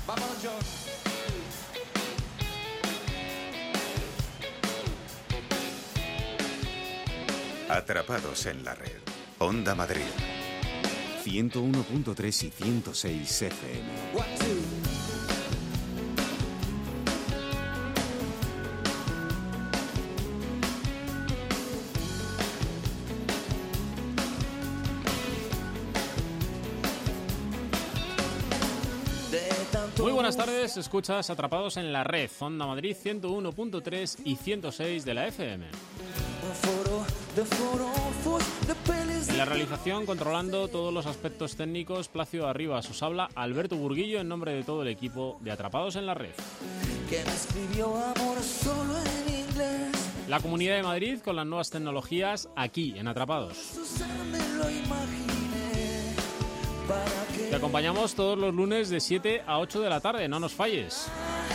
Vámonos, John. Atrapados en la red. Onda Madrid. 101.3 y 106 FM. Muy buenas tardes, escuchas Atrapados en la Red, Onda Madrid 101.3 y 106 de la FM. En la realización, controlando todos los aspectos técnicos, Plácido Arribas. Os habla Alberto Burguillo en nombre de todo el equipo de Atrapados en la Red. La Comunidad de Madrid con las nuevas tecnologías aquí en Atrapados. Te acompañamos todos los lunes de 7 a 8 de la tarde, no nos falles.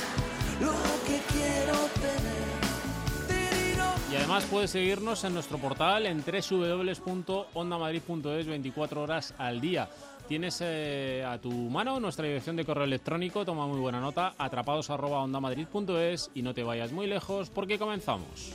Y además puedes seguirnos en nuestro portal en www.ondamadrid.es 24 horas al día. Tienes a tu mano nuestra dirección de correo electrónico, toma muy buena nota, atrapados@ondamadrid.es, y no te vayas muy lejos porque comenzamos.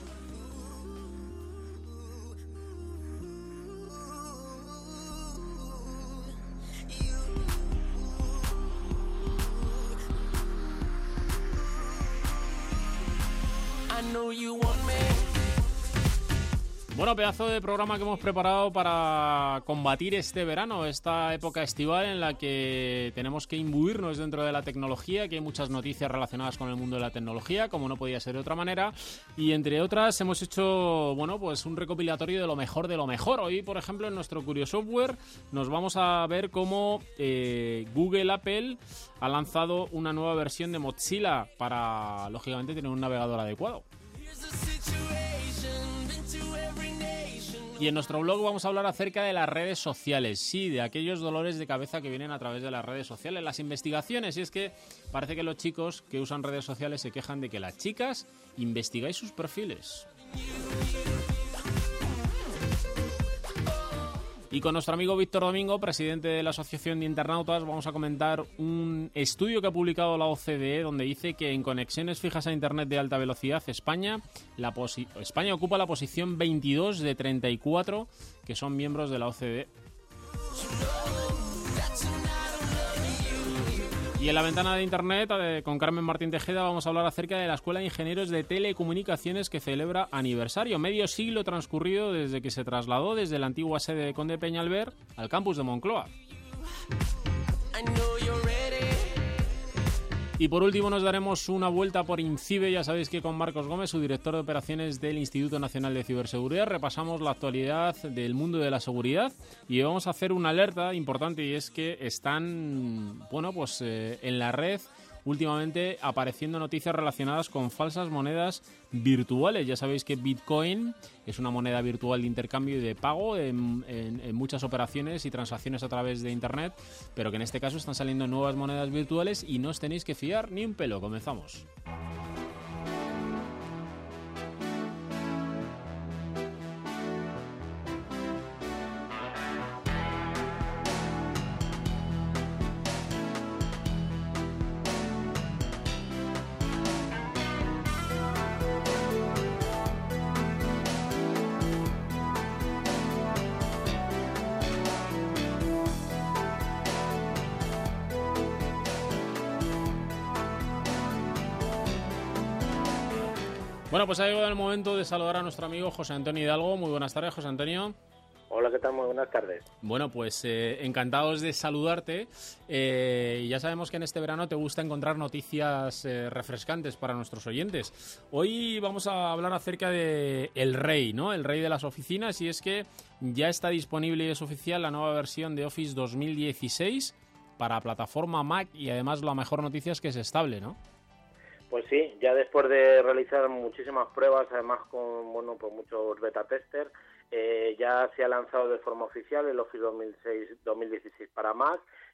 Bueno, pedazo de programa que hemos preparado para combatir este verano, esta época estival en la que tenemos que imbuirnos dentro de la tecnología, que hay muchas noticias relacionadas con el mundo de la tecnología, como no podía ser de otra manera, y entre otras hemos hecho, bueno, pues un recopilatorio de lo mejor de lo mejor. Hoy, por ejemplo, en nuestro Curiosoftware nos vamos a ver cómo Apple ha lanzado una nueva versión de Mozilla para, lógicamente, tener un navegador adecuado. Y en nuestro blog vamos a hablar acerca de las redes sociales, sí, de aquellos dolores de cabeza que vienen a través de las redes sociales, las investigaciones, y es que parece que los chicos que usan redes sociales se quejan de que las chicas investigáis sus perfiles. Y con nuestro amigo Víctor Domingo, presidente de la Asociación de Internautas, vamos a comentar un estudio que ha publicado la OCDE donde dice que en conexiones fijas a Internet de alta velocidad España ocupa la posición 22 de 34 que son miembros de la OCDE. Y en la ventana de Internet, con Carmen Martín Tejeda, vamos a hablar acerca de la Escuela de Ingenieros de Telecomunicaciones que celebra aniversario. Medio siglo transcurrido desde que se trasladó desde la antigua sede de Conde Peñalver al campus de Moncloa. Y por último nos daremos una vuelta por INCIBE, ya sabéis que con Marcos Gómez, su director de operaciones del Instituto Nacional de Ciberseguridad, repasamos la actualidad del mundo de la seguridad y vamos a hacer una alerta importante, y es que están, bueno, pues en la red últimamente apareciendo noticias relacionadas con falsas monedas virtuales. Ya sabéis que Bitcoin es una moneda virtual de intercambio y de pago en muchas operaciones y transacciones a través de Internet, pero que en este caso están saliendo nuevas monedas virtuales y no os tenéis que fiar ni un pelo. Comenzamos. Bueno, pues ha llegado el momento de saludar a nuestro amigo José Antonio Hidalgo. Muy buenas tardes, José Antonio. Hola, ¿qué tal? Muy buenas tardes. Bueno, pues encantados de saludarte. Ya sabemos que en este verano te gusta encontrar noticias refrescantes para nuestros oyentes. Hoy vamos a hablar acerca de el rey, ¿no? El rey de las oficinas, y es que ya está disponible y es oficial la nueva versión de Office 2016 para plataforma Mac, y además la mejor noticia es que es estable, ¿no? Pues sí, ya después de realizar muchísimas pruebas, además con pues muchos beta testers, ya se ha lanzado de forma oficial el Office 2016 para Mac,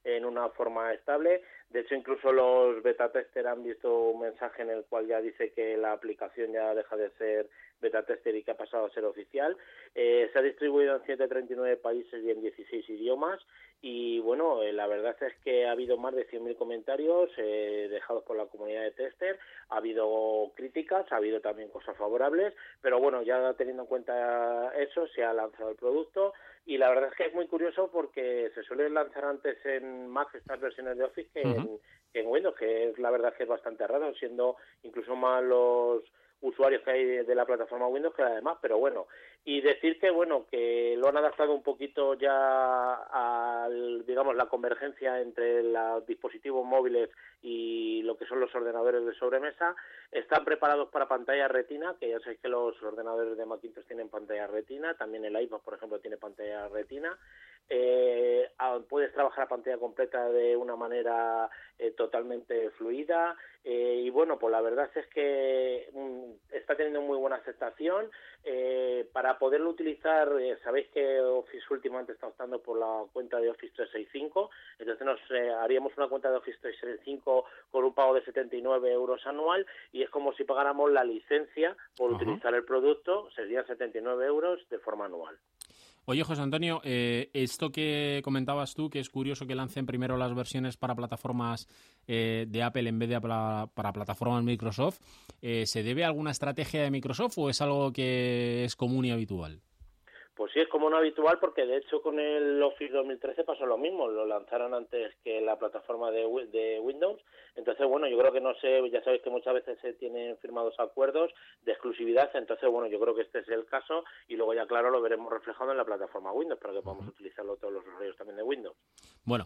en una forma estable. De hecho, incluso los beta tester han visto un mensaje en el cual ya dice que la aplicación ya deja de ser beta tester y que ha pasado a ser oficial. Se ha distribuido en 139 países y en 16 idiomas. Y bueno, la verdad es que ha habido más de 100.000 comentarios dejados por la comunidad de tester, ha habido críticas, ha habido también cosas favorables, pero bueno, ya teniendo en cuenta eso, se ha lanzado el producto y la verdad es que es muy curioso porque se suelen lanzar antes en Mac estas versiones de Office que en Windows, que es la verdad que es bastante raro, siendo incluso más los usuarios que hay de la plataforma Windows que además, pero bueno, y decir que bueno, que lo han adaptado un poquito ya a, digamos, la convergencia entre los dispositivos móviles y lo que son los ordenadores de sobremesa. Están preparados para pantalla retina, que ya sabéis que los ordenadores de Macintosh tienen pantalla retina, también el iPad, por ejemplo, tiene pantalla retina. Puedes trabajar a pantalla completa de una manera totalmente fluida y bueno, pues la verdad es que está teniendo muy buena aceptación. Para poderlo utilizar, sabéis que Office últimamente está optando por la cuenta de Office 365, entonces haríamos una cuenta de Office 365 con un pago de 79 euros anual y es como si pagáramos la licencia por utilizar el producto, serían 79 euros de forma anual. Oye, José Antonio, esto que comentabas tú, que es curioso que lancen primero las versiones para plataformas de Apple en vez de para plataformas Microsoft, ¿se debe a alguna estrategia de Microsoft o es algo que es común y habitual? Pues sí, es como no habitual porque de hecho con el Office 2013 pasó lo mismo, lo lanzaron antes que la plataforma de Windows, entonces bueno, yo creo que no sé, ya sabéis que muchas veces se tienen firmados acuerdos de exclusividad, entonces bueno, yo creo que este es el caso y luego ya claro lo veremos reflejado en la plataforma Windows para que podamos utilizarlo todos los usuarios también de Windows. Bueno,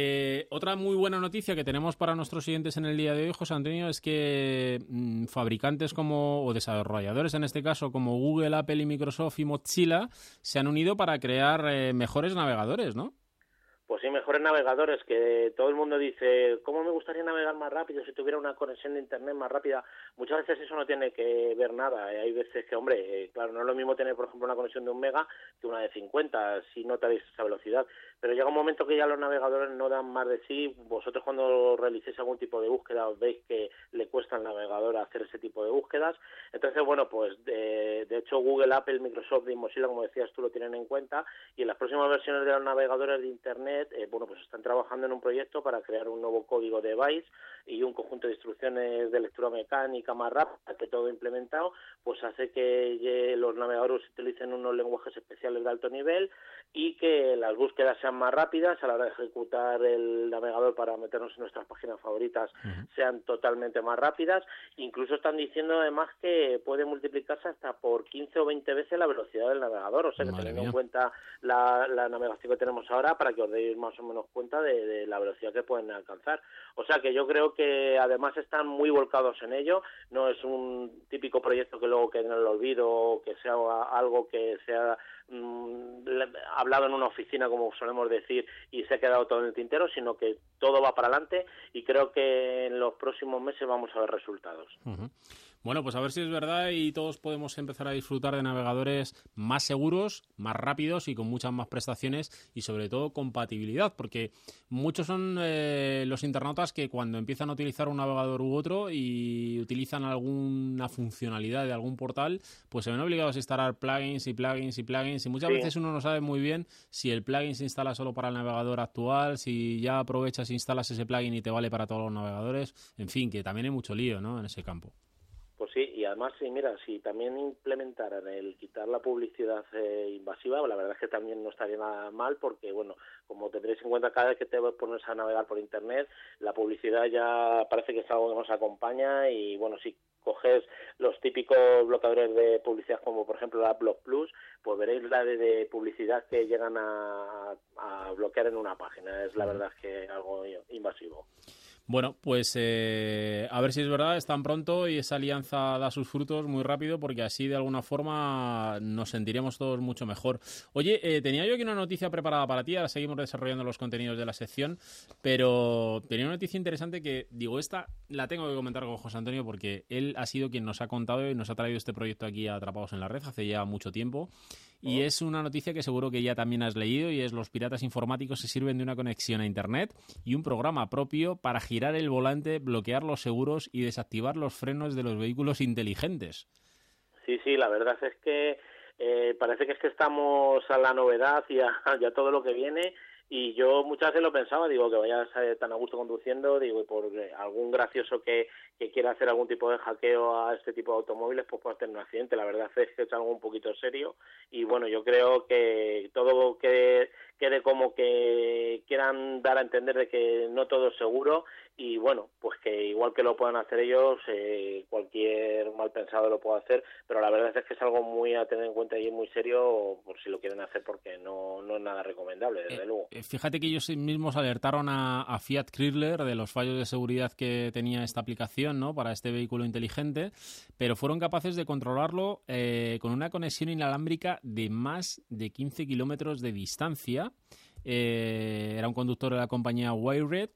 otra muy buena noticia que tenemos para nuestros siguientes en el día de hoy, José Antonio, es que fabricantes o desarrolladores en este caso como Google, Apple y Microsoft y Mozilla se han unido para crear mejores navegadores, ¿no? Pues sí, mejores navegadores, que todo el mundo dice, ¿cómo me gustaría navegar más rápido si tuviera una conexión de internet más rápida? Muchas veces eso no tiene que ver nada. Hay veces que, hombre, claro, no es lo mismo tener, por ejemplo, una conexión de 1 mega que una de 50, si notáis esa velocidad. Pero llega un momento que ya los navegadores no dan más de sí. Vosotros cuando realicéis algún tipo de búsqueda os veis que le cuesta al navegador hacer ese tipo de búsquedas. Entonces, bueno, pues de hecho Google, Apple, Microsoft y Mozilla, como decías tú, lo tienen en cuenta y en las próximas versiones de los navegadores de internet bueno, pues están trabajando en un proyecto para crear un nuevo código de bytes y un conjunto de instrucciones de lectura mecánica más rápida, que todo implementado, pues hace que los navegadores utilicen unos lenguajes especiales de alto nivel y que las búsquedas sean más rápidas a la hora de ejecutar el navegador para meternos en nuestras páginas favoritas, sean totalmente más rápidas. Incluso están diciendo además que puede multiplicarse hasta por 15 o 20 veces la velocidad del navegador, o sea que teniendo en cuenta la navegación que tenemos ahora, para que os deis más o menos cuenta de la velocidad que pueden alcanzar. O sea que yo creo que además están muy volcados en ello, no es un típico proyecto que luego quede en el olvido o que sea algo que sea hablado en una oficina, como solemos decir, y se ha quedado todo en el tintero, sino que todo va para adelante y creo que en los próximos meses vamos a ver resultados. Bueno, pues a ver si es verdad y todos podemos empezar a disfrutar de navegadores más seguros, más rápidos y con muchas más prestaciones y sobre todo compatibilidad, porque muchos son los internautas que cuando empiezan a utilizar un navegador u otro y utilizan alguna funcionalidad de algún portal, pues se ven obligados a instalar plugins y muchas veces uno no sabe muy bien si el plugin se instala solo para el navegador actual, si ya aprovechas e instalas ese plugin y te vale para todos los navegadores, en fin, que también hay mucho lío, ¿no?, en ese campo. Pues sí, y además, sí, mira, si también implementaran el quitar la publicidad invasiva, la verdad es que también no estaría nada mal, porque, bueno, como tendréis en cuenta, cada vez que te pones a navegar por Internet, la publicidad ya parece que es algo que nos acompaña y, bueno, si coges los típicos bloqueadores de publicidad como, por ejemplo, la Adblock Plus, pues veréis la de publicidad que llegan a bloquear en una página. Es la verdad que algo invasivo. Bueno, pues a ver si es verdad, es tan pronto y esa alianza da sus frutos muy rápido, porque así de alguna forma nos sentiremos todos mucho mejor. Oye, tenía yo aquí una noticia preparada para ti, ahora seguimos desarrollando los contenidos de la sección, pero tenía una noticia interesante que, digo, esta la tengo que comentar con José Antonio porque él ha sido quien nos ha contado y nos ha traído este proyecto aquí a Atrapados en la Red hace ya mucho tiempo. Y es una noticia que seguro que ya también has leído, y es: los piratas informáticos se sirven de una conexión a Internet y un programa propio para girar el volante, bloquear los seguros y desactivar los frenos de los vehículos inteligentes. Sí, la verdad es que parece que estamos a la novedad y a todo lo que viene. Y yo muchas veces lo pensaba, digo, que vayas tan a gusto conduciendo, digo, y por algún gracioso que quiera hacer algún tipo de hackeo a este tipo de automóviles, pues puede tener un accidente. La verdad es que es algo un poquito serio, y bueno, yo creo que todo que quede como que quieran dar a entender de que no todo es seguro, y bueno, pues que igual que lo puedan hacer ellos, cualquier mal pensado lo puede hacer, pero la verdad es que es algo muy a tener en cuenta y muy serio por si lo quieren hacer, porque no es nada recomendable, desde luego. Fíjate que ellos mismos alertaron a Fiat Chrysler de los fallos de seguridad que tenía esta aplicación, ¿no?, para este vehículo inteligente, pero fueron capaces de controlarlo con una conexión inalámbrica de más de 15 kilómetros de distancia. Era un conductor de la compañía Wired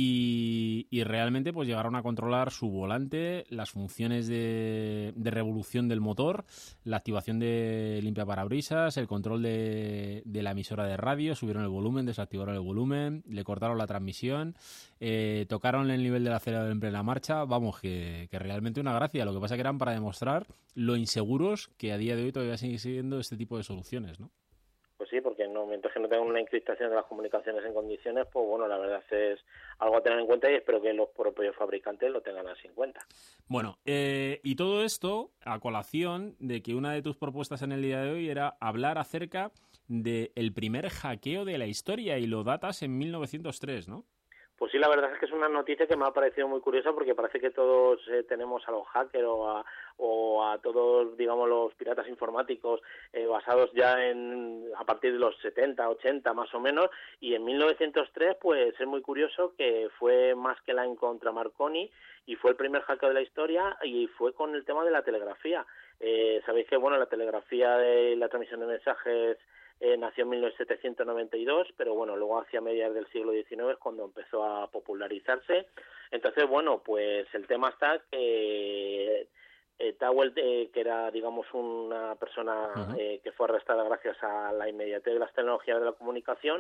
y realmente pues llegaron a controlar su volante, las funciones de revolución del motor, la activación de limpiaparabrisas, el control de la emisora de radio, subieron el volumen, desactivaron el volumen, le cortaron la transmisión, tocaron el nivel del acelerador en plena marcha. Vamos, que realmente una gracia. Lo que pasa que eran para demostrar lo inseguros que a día de hoy todavía siguen siendo este tipo de soluciones, ¿no? Pues sí, porque mientras que no tengan una encriptación de las comunicaciones en condiciones, pues bueno, la verdad es algo a tener en cuenta, y espero que los propios fabricantes lo tengan así en cuenta. Bueno, y todo esto a colación de que una de tus propuestas en el día de hoy era hablar acerca del primer hackeo de la historia, y lo datas en 1903, ¿no? Pues sí, la verdad es que es una noticia que me ha parecido muy curiosa, porque parece que todos tenemos a los hackers o a todos, digamos, los piratas informáticos basados ya a partir de los 70, 80 más o menos, y en 1903 pues es muy curioso que fue Maskelyne contra Marconi, y fue el primer hackeo de la historia, y fue con el tema de la telegrafía. Sabéis que, bueno, la telegrafía de la transmisión de mensajes nació en 1792, pero bueno, luego hacia mediados del siglo XIX es cuando empezó a popularizarse. Entonces, bueno, pues el tema está que Tawel, que era, digamos, una persona que fue arrestada gracias a la inmediatez de las tecnologías de la comunicación,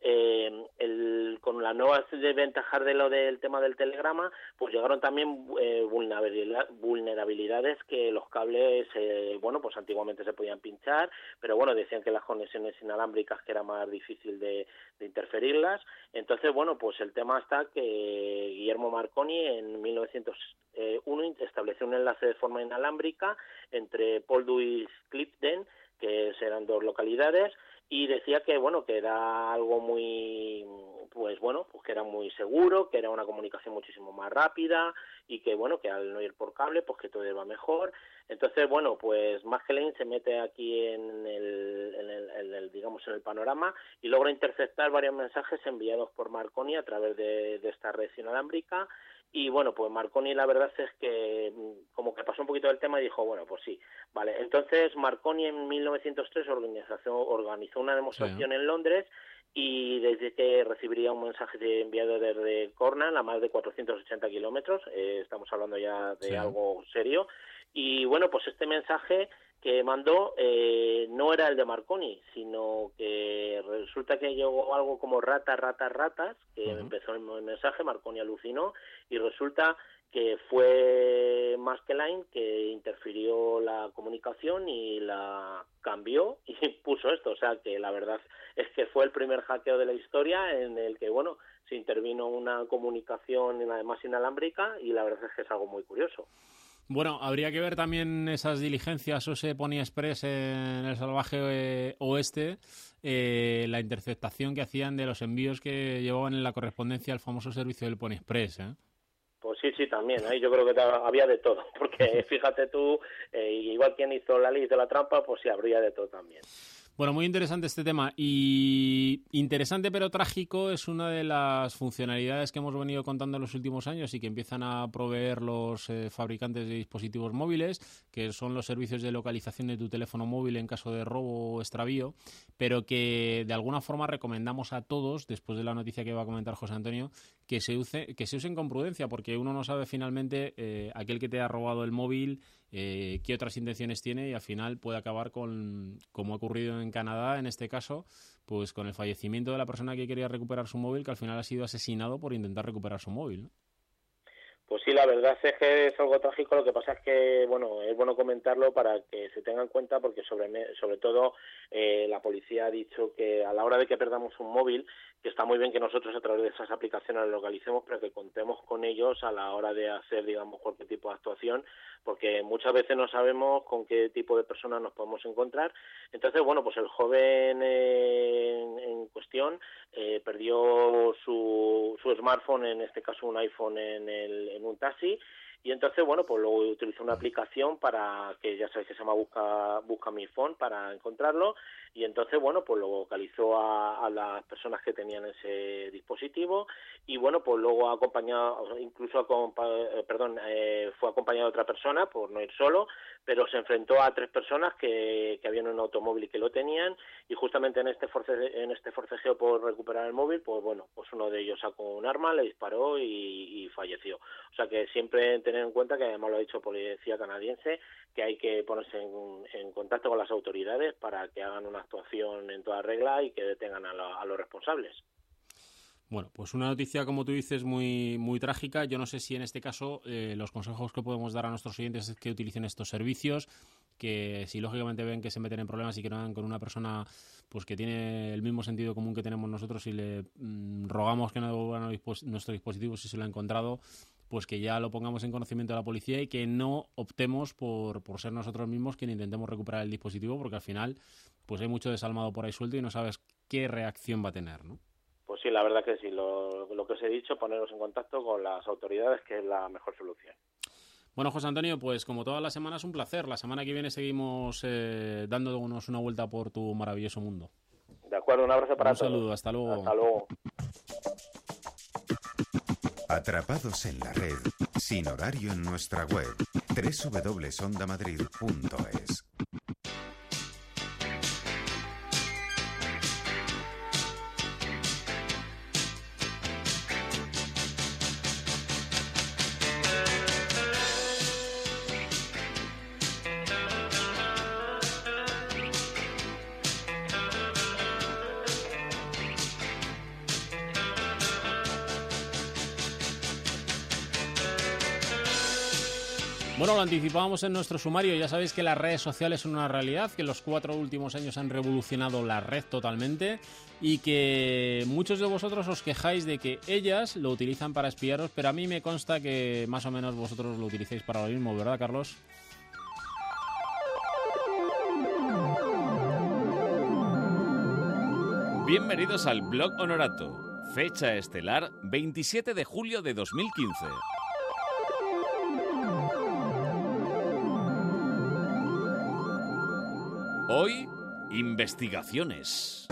con las nuevas desventajas de lo del tema del telegrama, pues llegaron también vulnerabilidades, que los cables, bueno, pues antiguamente se podían pinchar, pero bueno, decían que las conexiones inalámbricas que era más difícil de interferirlas. Entonces, bueno, pues el tema está que Guillermo Marconi en 1901 estableció un enlace de forma inalámbrica entre Poldhu y Clifden, que eran dos localidades, y decía que, bueno, que era algo muy, pues bueno, pues que era muy seguro, que era una comunicación muchísimo más rápida, y que, bueno, que al no ir por cable, pues que todo iba mejor. Entonces, bueno, pues Maskelyne se mete aquí en el digamos, en el panorama, y logra interceptar varios mensajes enviados por Marconi a través de esta red inalámbrica. Y bueno, pues Marconi, la verdad es que como que pasó un poquito del tema y dijo, bueno, pues sí, vale. Entonces Marconi en 1903 organizó una demostración en Londres, y desde que recibiría un mensaje enviado desde Cornwall a más de 480 kilómetros, estamos hablando ya de algo serio. Y bueno, pues este mensaje que mandó no era el de Marconi, sino que resulta que llegó algo como ratas, que empezó el mensaje. Marconi alucinó, y resulta que fue Maskelyne que interfirió la comunicación y la cambió y puso esto. O sea que la verdad es que fue el primer hackeo de la historia en el que, bueno, se intervino una comunicación además inalámbrica, y la verdad es que es algo muy curioso. Bueno, habría que ver también esas diligencias o ese Pony Express en el salvaje oeste, la interceptación que hacían de los envíos que llevaban en la correspondencia al famoso servicio del Pony Express, ¿eh? Pues sí, también, yo creo que había de todo, porque fíjate tú, igual quien hizo la ley de la trampa, pues sí, habría de todo también. Bueno, muy interesante este tema, y interesante pero trágico es una de las funcionalidades que hemos venido contando en los últimos años y que empiezan a proveer los fabricantes de dispositivos móviles, que son los servicios de localización de tu teléfono móvil en caso de robo o extravío, pero que de alguna forma recomendamos a todos, después de la noticia que va a comentar José Antonio, que se usen con prudencia, porque uno no sabe finalmente aquel que te ha robado el móvil qué otras intenciones tiene, y al final puede acabar con, como ha ocurrido en Canadá en este caso, pues con el fallecimiento de la persona que quería recuperar su móvil, que al final ha sido asesinado por intentar recuperar su móvil, ¿no? Pues sí, la verdad es que es algo trágico. Lo que pasa es que, bueno, es bueno comentarlo para que se tenga en cuenta, porque sobre todo la policía ha dicho que a la hora de que perdamos un móvil, que está muy bien que nosotros a través de esas aplicaciones lo localicemos, pero que contemos con ellos a la hora de hacer, digamos, cualquier tipo de actuación, porque muchas veces no sabemos con qué tipo de personas nos podemos encontrar. Entonces, bueno, pues el joven en cuestión perdió su smartphone, en este caso un iPhone, en un taxi, y entonces, bueno, pues luego utilizó una aplicación para que, ya sabéis que se llama Busca mi phone, para encontrarlo, y entonces, bueno, pues lo localizó a las personas que tenían ese dispositivo, y bueno, pues luego fue acompañado de otra persona, por no ir solo, pero se enfrentó a 3 personas que habían un automóvil y que lo tenían, y justamente en este forcejeo por recuperar el móvil, pues bueno, pues uno de ellos sacó un arma, le disparó y falleció. O sea que siempre tener en cuenta, que además lo ha dicho policía canadiense, que hay que ponerse en contacto con las autoridades para que hagan una actuación en toda regla y que detengan a los responsables. Bueno, pues una noticia, como tú dices, muy, muy trágica. Yo no sé si en este caso los consejos que podemos dar a nuestros oyentes es que utilicen estos servicios, que si lógicamente ven que se meten en problemas y que no van con una persona pues que tiene el mismo sentido común que tenemos nosotros, y le rogamos que no devuelvan nuestro dispositivo si se lo ha encontrado, pues que ya lo pongamos en conocimiento de la policía y que no optemos por ser nosotros mismos quien intentemos recuperar el dispositivo, porque al final pues hay mucho desalmado por ahí suelto y no sabes qué reacción va a tener, ¿no? Pues sí, la verdad que sí. Lo que os he dicho, poneros en contacto con las autoridades, que es la mejor solución. Bueno, José Antonio, pues como todas las semanas, un placer. La semana que viene seguimos dándonos una vuelta por tu maravilloso mundo. De acuerdo, un abrazo para todos. Un saludo, hasta luego. Hasta luego. Atrapados en la red, sin horario en nuestra web, www.ondamadrid.es. Bueno, lo anticipábamos en nuestro sumario. Ya sabéis que las redes sociales son una realidad, que los 4 últimos años han revolucionado la red totalmente, y que muchos de vosotros os quejáis de que ellas lo utilizan para espiaros, pero a mí me consta que más o menos vosotros lo utilicéis para lo mismo, ¿verdad, Carlos? Bienvenidos al Blog Honorato. Fecha estelar 27 de julio de 2015. Hoy, investigaciones.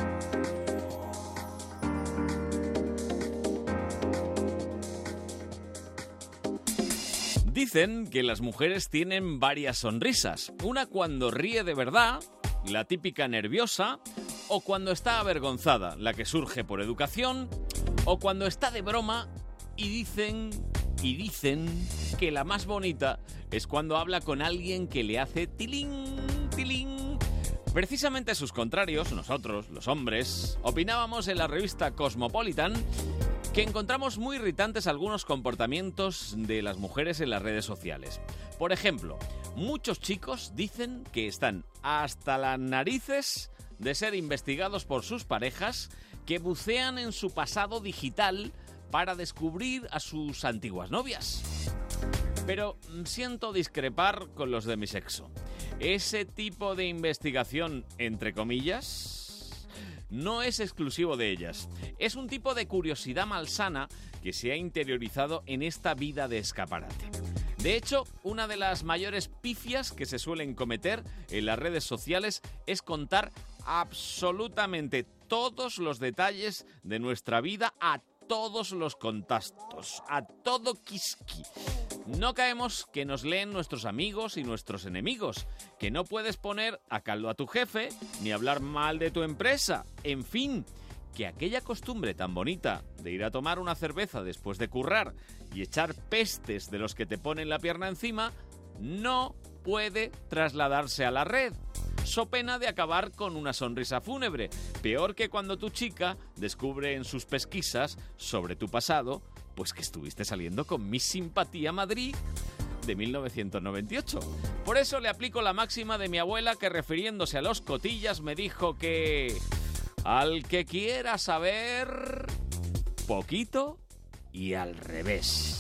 Dicen que las mujeres tienen varias sonrisas. Una cuando ríe de verdad, la típica nerviosa, o cuando está avergonzada, la que surge por educación, o cuando está de broma, y dicen que la más bonita es cuando habla con alguien que le hace tilín, tilín. Precisamente sus contrarios, nosotros, los hombres, opinábamos en la revista Cosmopolitan que encontramos muy irritantes algunos comportamientos de las mujeres en las redes sociales. Por ejemplo, muchos chicos dicen que están hasta las narices de ser investigados por sus parejas, que bucean en su pasado digital para descubrir a sus antiguas novias. Pero siento discrepar con los de mi sexo. Ese tipo de investigación, entre comillas, no es exclusivo de ellas. Es un tipo de curiosidad malsana que se ha interiorizado en esta vida de escaparate. De hecho, una de las mayores pifias que se suelen cometer en las redes sociales es contar absolutamente todos los detalles de nuestra vida a todos los contactos, a todo quisqui. No caemos que nos leen nuestros amigos y nuestros enemigos, que no puedes poner a caldo a tu jefe ni hablar mal de tu empresa. En fin, que aquella costumbre tan bonita de ir a tomar una cerveza después de currar y echar pestes de los que te ponen la pierna encima no puede trasladarse a la red. So pena de acabar con una sonrisa fúnebre, peor que cuando tu chica descubre en sus pesquisas sobre tu pasado, pues que estuviste saliendo con Miss Simpatía Madrid de 1998. Por eso le aplico la máxima de mi abuela que, refiriéndose a los cotillas, me dijo que al que quiera saber poquito y al revés.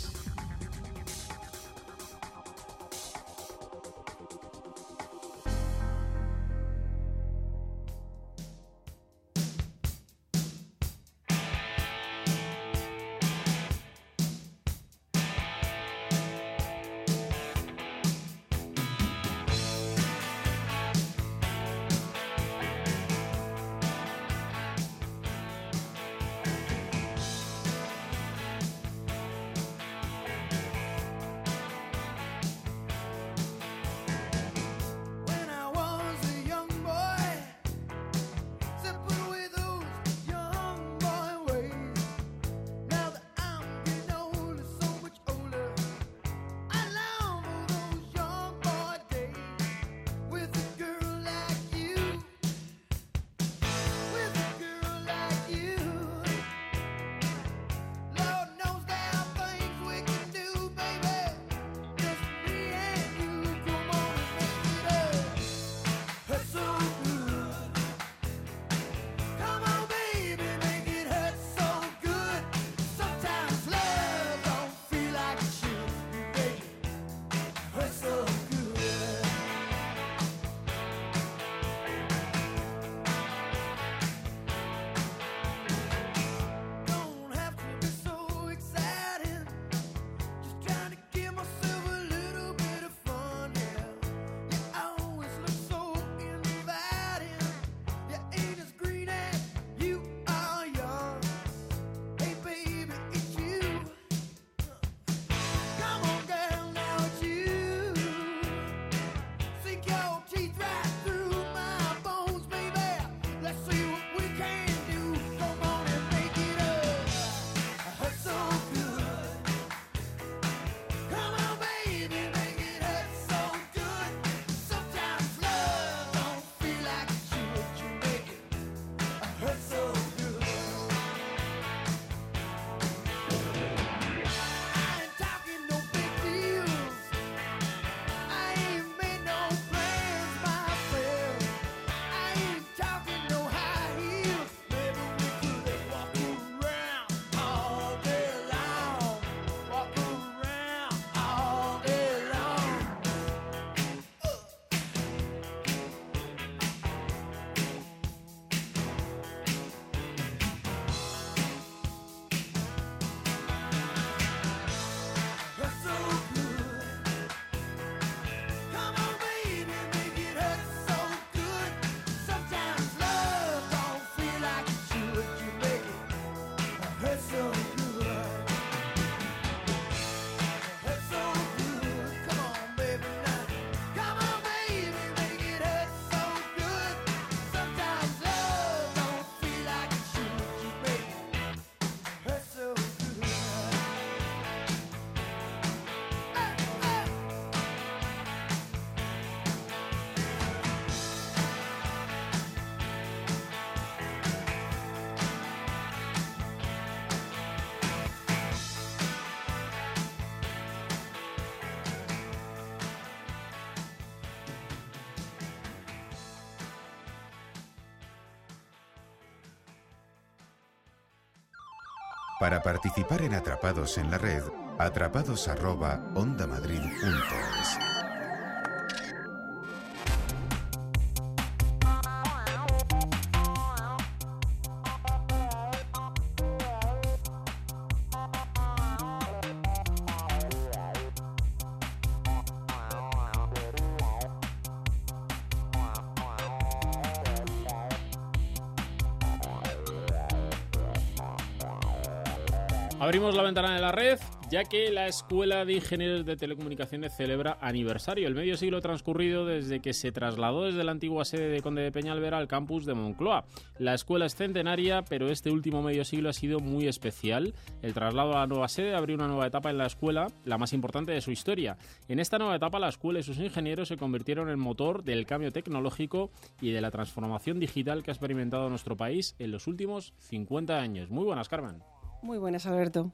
Para participar en Atrapados en la Red, atrapados@ondamadrid.es. Abrimos la ventana de la red, ya que la Escuela de Ingenieros de Telecomunicaciones celebra aniversario, el medio siglo transcurrido desde que se trasladó desde la antigua sede de Conde de Peñalver al campus de Moncloa. La escuela es centenaria, pero este último medio siglo ha sido muy especial. El traslado a la nueva sede abrió una nueva etapa en la escuela, la más importante de su historia. En esta nueva etapa, la escuela y sus ingenieros se convirtieron en el motor del cambio tecnológico y de la transformación digital que ha experimentado nuestro país en los últimos 50 años. Muy buenas, Carmen. Muy buenas, Alberto.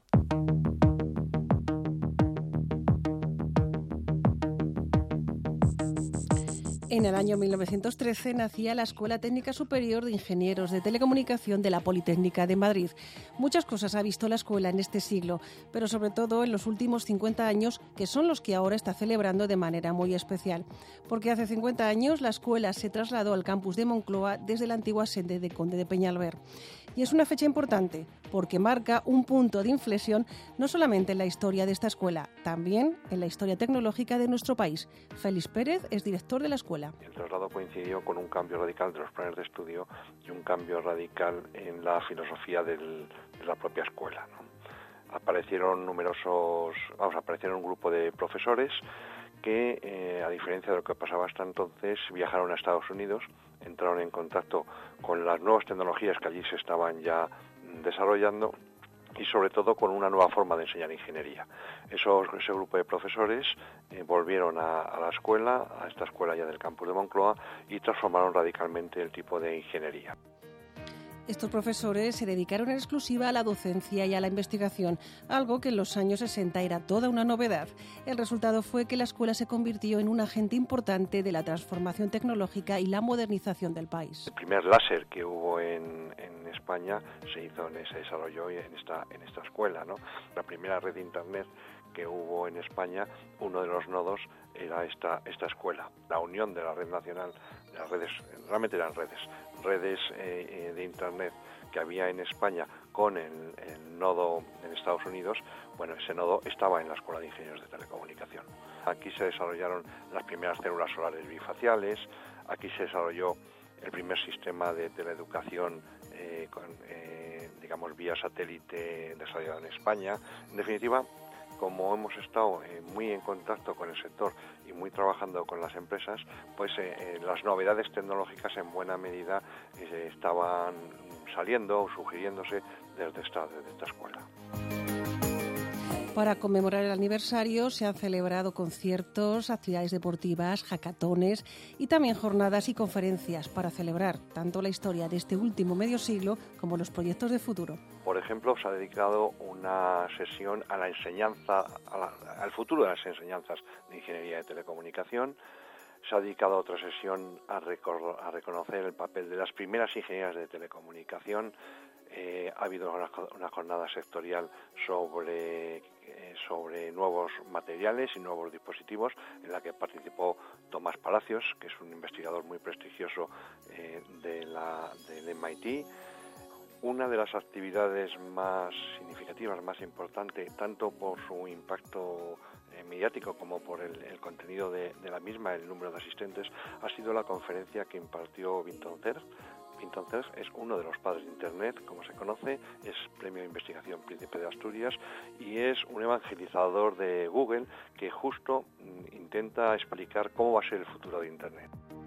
En el año 1913 nacía la Escuela Técnica Superior de Ingenieros de Telecomunicación de la Politécnica de Madrid. Muchas cosas ha visto la escuela en este siglo, pero sobre todo en los últimos 50 años, que son los que ahora está celebrando de manera muy especial. Porque hace 50 años la escuela se trasladó al campus de Moncloa desde la antigua sede de Conde de Peñalver. Y es una fecha importante, porque marca un punto de inflexión no solamente en la historia de esta escuela, también en la historia tecnológica de nuestro país. Félix Pérez es director de la escuela. El traslado coincidió con un cambio radical de los planes de estudio y un cambio radical en la filosofía de la propia escuela, ¿no? Aparecieron un grupo de profesores que, a diferencia de lo que pasaba hasta entonces, viajaron a Estados Unidos, entraron en contacto con las nuevas tecnologías que allí se estaban ya desarrollando y sobre todo con una nueva forma de enseñar ingeniería. Ese grupo de profesores volvieron a la escuela, a esta escuela ya del campus de Moncloa, y transformaron radicalmente el tipo de ingeniería. Estos profesores se dedicaron en exclusiva a la docencia y a la investigación, algo que en los años 60 era toda una novedad. El resultado fue que la escuela se convirtió en un agente importante de la transformación tecnológica y la modernización del país. El primer láser que hubo en España se desarrolló en esta escuela, ¿no? La primera red de Internet que hubo en España, uno de los nodos era esta escuela. La unión de la red nacional, de las redes, realmente eran redes de Internet que había en España con el nodo en Estados Unidos. Bueno, ese nodo estaba en la Escuela de Ingenieros de Telecomunicación. Aquí se desarrollaron las primeras células solares bifaciales, aquí se desarrolló el primer sistema de teleeducación vía satélite desarrollado en España. En definitiva, como hemos estado muy en contacto con el sector y muy trabajando con las empresas, pues las novedades tecnológicas en buena medida estaban saliendo o sugiriéndose desde esta escuela. Para conmemorar el aniversario se han celebrado conciertos, actividades deportivas, hackatones y también jornadas y conferencias para celebrar tanto la historia de este último medio siglo como los proyectos de futuro. Por ejemplo, se ha dedicado una sesión a la enseñanza, al futuro de las enseñanzas de ingeniería de telecomunicación. Se ha dedicado otra sesión a reconocer el papel de las primeras ingenierías de telecomunicación. Ha habido una jornada sectorial sobre nuevos materiales y nuevos dispositivos, en la que participó Tomás Palacios, que es un investigador muy prestigioso del MIT. Una de las actividades más significativas, más importante, tanto por su impacto mediático como por el contenido de la misma, el número de asistentes, ha sido la conferencia que impartió Vinton Cerf. Vinton Cerf es uno de los padres de Internet, como se conoce, es Premio de Investigación Príncipe de Asturias y es un evangelizador de Google que justo intenta explicar cómo va a ser el futuro de Internet.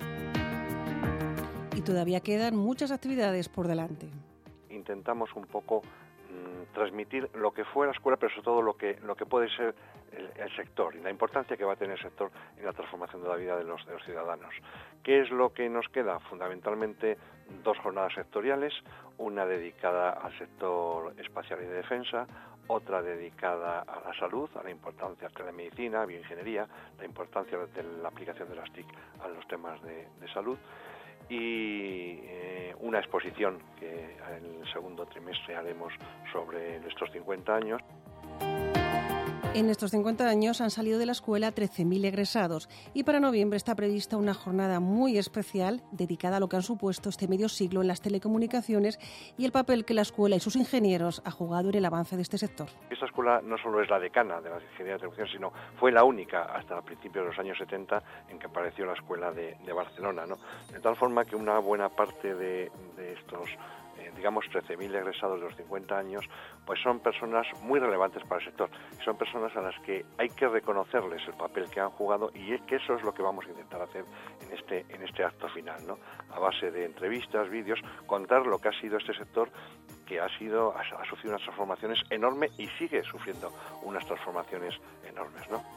Y todavía quedan muchas actividades por delante. Intentamos un poco transmitir lo que fue la escuela, pero sobre todo lo que puede ser el sector y la importancia que va a tener el sector en la transformación de la vida de los ciudadanos. ¿Qué es lo que nos queda? Fundamentalmente 2 jornadas sectoriales, una dedicada al sector espacial y de defensa, otra dedicada a la salud, a la importancia de la medicina, bioingeniería, la importancia de la aplicación de las TIC a los temas de salud, y una exposición que en el segundo trimestre haremos sobre nuestros 50 años. En estos 50 años han salido de la escuela 13.000 egresados y para noviembre está prevista una jornada muy especial dedicada a lo que han supuesto este medio siglo en las telecomunicaciones y el papel que la escuela y sus ingenieros ha jugado en el avance de este sector. Esta escuela no solo es la decana de la ingeniería de telecomunicaciones, sino fue la única hasta principios de los años 70 en que apareció la escuela de Barcelona, ¿no? De tal forma que una buena parte de estos digamos 13.000 egresados de los 50 años, pues son personas muy relevantes para el sector. Son personas a las que hay que reconocerles el papel que han jugado, y es que eso es lo que vamos a intentar hacer en este acto final, ¿no? A base de entrevistas, vídeos, contar lo que ha sido este sector, que ha sufrido unas transformaciones enormes y sigue sufriendo unas transformaciones enormes, ¿no?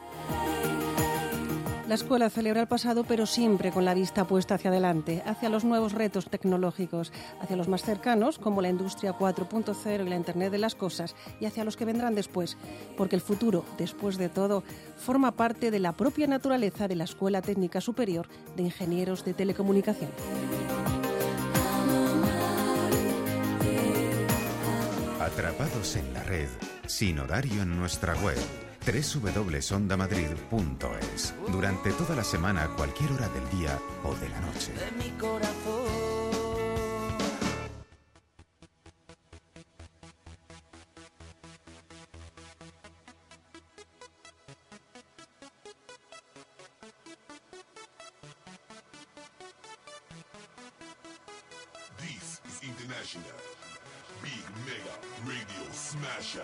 La escuela celebra el pasado, pero siempre con la vista puesta hacia adelante, hacia los nuevos retos tecnológicos, hacia los más cercanos, como la industria 4.0 y la Internet de las cosas, y hacia los que vendrán después, porque el futuro, después de todo, forma parte de la propia naturaleza de la Escuela Técnica Superior de Ingenieros de Telecomunicación. Atrapados en la red, sin horario en nuestra web. www.ondamadrid.es. Durante toda la semana, a cualquier hora del día o de la noche. This is International Big Mega Radio Smasher.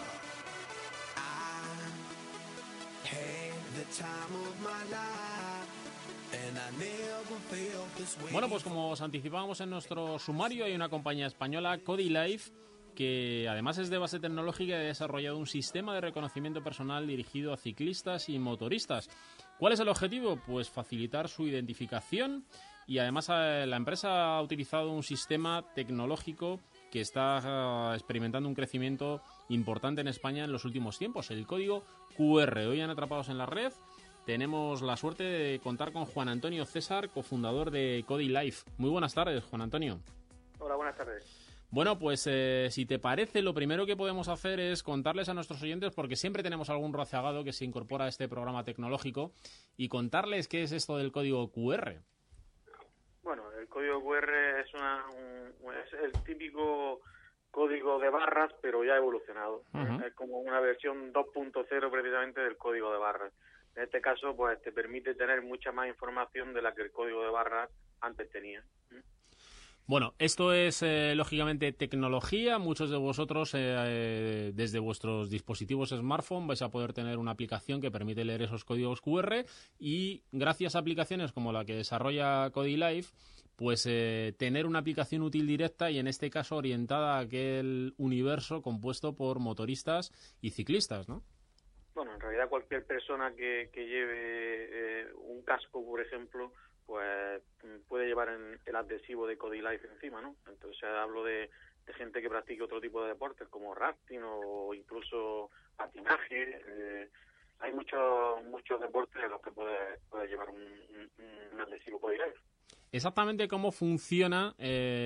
Bueno, pues como os anticipábamos en nuestro sumario, hay una compañía española, CodyLife, que además es de base tecnológica y ha desarrollado un sistema de reconocimiento personal dirigido a ciclistas y motoristas. ¿Cuál es el objetivo? Pues facilitar su identificación, y además la empresa ha utilizado un sistema tecnológico que está experimentando un crecimiento importante en España en los últimos tiempos, el código QR. Hoy en Atrapados en la Red tenemos la suerte de contar con Juan Antonio César, cofundador de CodyLife. Muy buenas tardes, Juan Antonio. Hola, buenas tardes. Bueno, pues si te parece, lo primero que podemos hacer es contarles a nuestros oyentes, porque siempre tenemos algún rozagado que se incorpora a este programa tecnológico, y contarles qué es esto del código QR. Bueno, el código QR es el típico código de barras, pero ya evolucionado. Uh-huh. Es como una versión 2.0 precisamente del código de barras. En este caso, pues te permite tener mucha más información de la que el código de barras antes tenía. Bueno, esto es lógicamente tecnología. Muchos de vosotros desde vuestros dispositivos smartphone vais a poder tener una aplicación que permite leer esos códigos QR, y gracias a aplicaciones como la que desarrolla CodyLife, pues tener una aplicación útil directa, y en este caso orientada a aquel universo compuesto por motoristas y ciclistas, ¿no? Bueno, en realidad cualquier persona que lleve un casco, por ejemplo, pues puede llevar el adhesivo de CodyLife encima, ¿no? Entonces hablo de gente que practique otro tipo de deportes como rafting o incluso patinaje. Hay muchos deportes en los que puede llevar un adhesivo CodyLife. Exactamente cómo funciona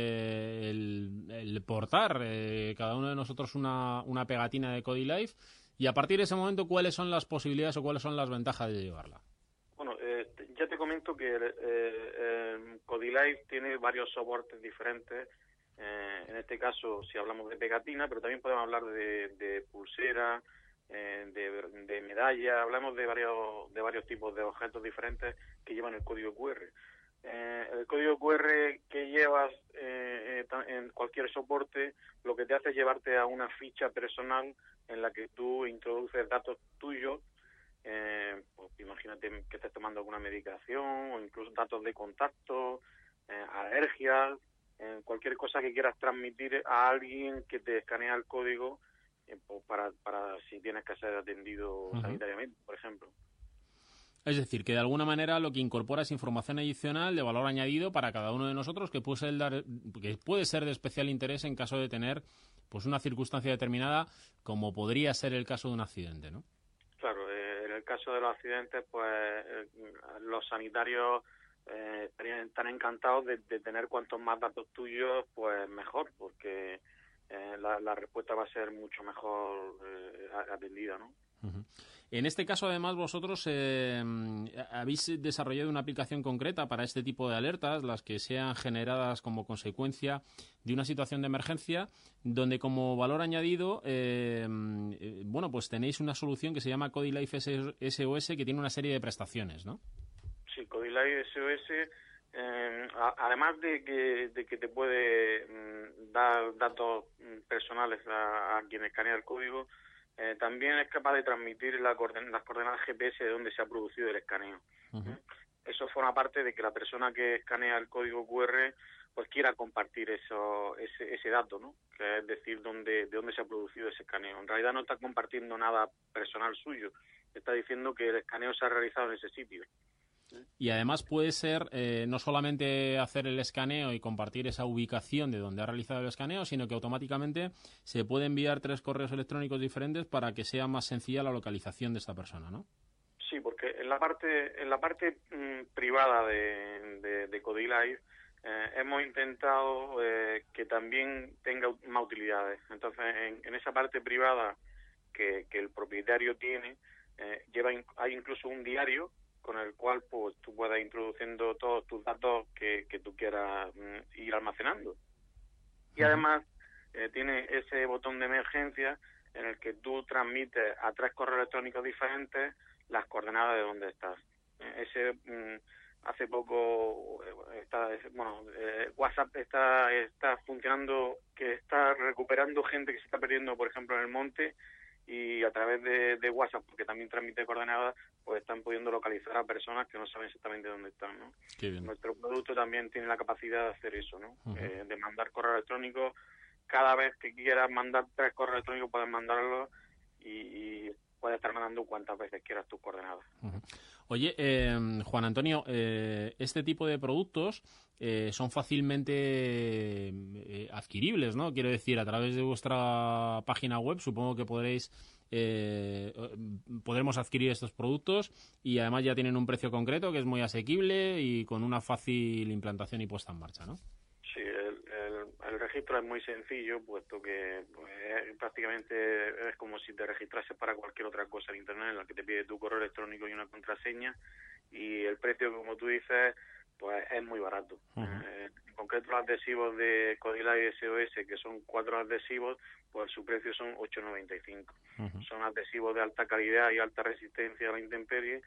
el portar cada uno de nosotros una pegatina de CodyLife, y a partir de ese momento, ¿cuáles son las posibilidades o cuáles son las ventajas de llevarla? Bueno, ya te comento que CodyLife tiene varios soportes diferentes. En este caso, si hablamos de pegatina, pero también podemos hablar de pulsera, de medalla. Hablamos de varios tipos de objetos diferentes que llevan el código QR. El código QR que llevas en cualquier soporte, lo que te hace es llevarte a una ficha personal en la que tú introduces datos tuyos. Pues imagínate que estés tomando alguna medicación o incluso datos de contacto, alergias, cualquier cosa que quieras transmitir a alguien que te escanea el código, pues para si tienes que ser atendido sanitariamente, por ejemplo. Es decir, que de alguna manera lo que incorpora es información adicional de valor añadido para cada uno de nosotros, que puede ser de especial interés en caso de tener pues una circunstancia determinada, como podría ser el caso de un accidente, ¿no? Claro, en el caso de los accidentes, pues los sanitarios están encantados de tener cuantos más datos tuyos, pues mejor, porque la respuesta va a ser mucho mejor atendida, ¿no? Uh-huh. En este caso, además, vosotros habéis desarrollado una aplicación concreta para este tipo de alertas, las que sean generadas como consecuencia de una situación de emergencia, donde como valor añadido, bueno, pues tenéis una solución que se llama CodyLife SOS, que tiene una serie de prestaciones, ¿no? Sí, CodyLife SOS además de que te puede dar datos personales a quien escanea el código, también es capaz de transmitir las coordenadas GPS de donde se ha producido el escaneo. Eso forma parte de que la persona que escanea el código QR pues quiera compartir ese dato, ¿no? Que es decir, de dónde se ha producido ese escaneo. En realidad no está compartiendo nada personal suyo, está diciendo que el escaneo se ha realizado en ese sitio. Y además puede ser no solamente hacer el escaneo y compartir esa ubicación de donde ha realizado el escaneo, sino que automáticamente se puede enviar 3 correos electrónicos diferentes para que sea más sencilla la localización de esta persona, ¿no? Sí, porque en la parte privada de CodeLive hemos intentado que también tenga más utilidades. Entonces, en esa parte privada que el propietario tiene, hay incluso un diario con el cual pues tú puedas introduciendo todos tus datos que tú quieras ir almacenando. Y además tiene ese botón de emergencia en el que tú transmites a 3 correos electrónicos diferentes las coordenadas de dónde estás. Hace poco WhatsApp está funcionando, que está recuperando gente que se está perdiendo, por ejemplo, en el monte, y a través de WhatsApp, porque también transmite coordenadas, pues están pudiendo localizar a personas que no saben exactamente dónde están, ¿no? Qué bien. Nuestro producto también tiene la capacidad de hacer eso, ¿no? De mandar correo electrónico. Cada vez que quieras mandar 3 correos electrónicos puedes mandarlos y puedes estar mandando cuantas veces quieras tus coordenadas. Oye, Juan Antonio, este tipo de productos son fácilmente adquiribles, ¿no? Quiero decir, a través de vuestra página web supongo que podremos adquirir estos productos y además ya tienen un precio concreto que es muy asequible y con una fácil implantación y puesta en marcha, ¿no? Sí, el registro es muy sencillo, puesto que prácticamente es como si te registrases para cualquier otra cosa en Internet, en la que te pide tu correo electrónico y una contraseña, y el precio, como tú dices, pues es muy barato. En concreto, los adhesivos de CodeLive SOS, que son 4 adhesivos, pues su precio son 8,95. Son adhesivos de alta calidad y alta resistencia a la intemperie.